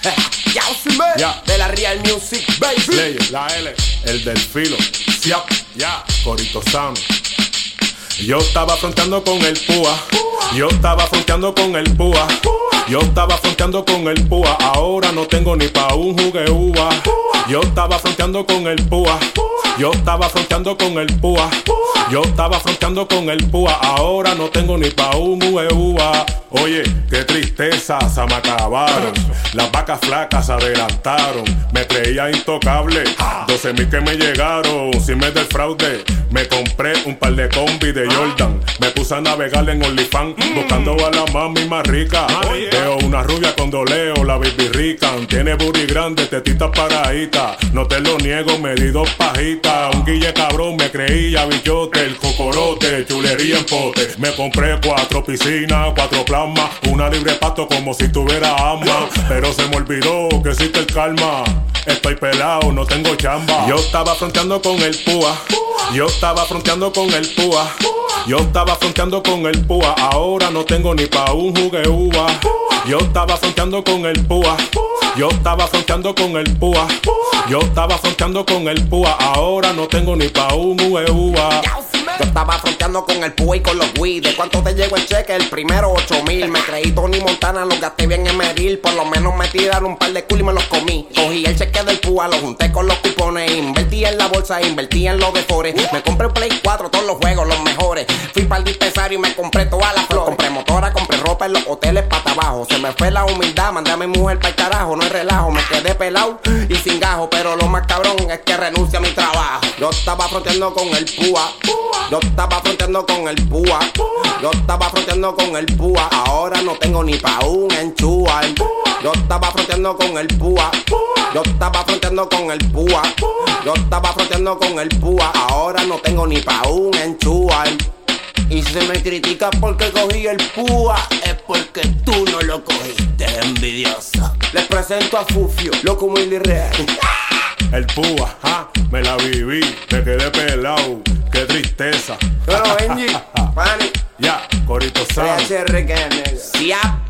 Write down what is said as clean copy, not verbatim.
Ya, Ya. de la Real Music, baby. Slayer, la L, el del filo. Siap, ya, Corito Sano. Yo estaba fronteando con el púa. Yo estaba fronteando con el púa. Yo estaba fronteando con el púa. Ahora no tengo ni pa' un jugue uva. Yo estaba fronteando con el púa. Yo estaba fronteando con el púa. Yo estaba fronteando con el púa. Ahora no tengo ni pa' un jugue uva. Oye, qué tristeza, se me acabaron. Las vacas flacas se adelantaron. Me creía intocable, 12,000 que me llegaron. Sin me del fraude, me compré un par de combi de Jordan. Me puse a navegar en OnlyFans, buscando a la mami más rica. Veo una rubia con doleo, la baby rica. Tiene booty grande, tetita paradita. No te lo niego, me di 2 pajitas. Un guille cabrón, me creía bichote. El cocorote, chulería en pote. Me compré 4 piscinas, 4 plasmas. Una libre pasto como si tuviera alma. Pero se me olvidó que existe el calma. Estoy pelado, no tengo chamba. Yo estaba fronteando con el púa. Yo estaba fronteando con el púa. Yo estaba fronteando con el púa. Ahora no tengo ni pa' un jugue uva. Yo estaba fronteando con el púa. Yo estaba fronteando con el púa. Yo estaba fronteando con el púa. Ahora no tengo ni pa' un jugue uva. Yo estaba fronteando con el púa y con los Wii. ¿De cuánto te llegó el cheque? El primero 8,000. Me creí Tony Montana, los gasté bien en Meril. Por lo menos me tiraron un par de culos y me los comí. Cogí el cheque del púa, lo junté con los cupones. Invertí en la bolsa, invertí en los defores. Me compré un Play 4, todos los juegos, los mejores. Fui para el dispensario y me compré todas las flores. Compré motora, compré ropa en los hoteles pata abajo. Se me fue la humildad, mandé a mi mujer para el carajo. No es relajo, me quedé pelado y sin gajo. Pero lo más cabrón es que renuncio a mi trabajo. Yo estaba fronteando con el púa. Yo estaba fronteando con el púa. Yo estaba fronteando con el púa. Ahora no tengo ni pa' un enchual. Yo estaba fronteando con el púa. Yo estaba fronteando con el púa. Yo estaba fronteando con el púa. Ahora no tengo ni pa' un enchual. Y si me critica porque cogí el púa, es porque tú no lo cogiste, envidioso. Les presento a Fufio, loco muy real. El púa, me la viví, me quedé pelado. Qué tristeza. Bueno, Benji, Pani, Ya, Corito Sano. CHR que es negro. Siap.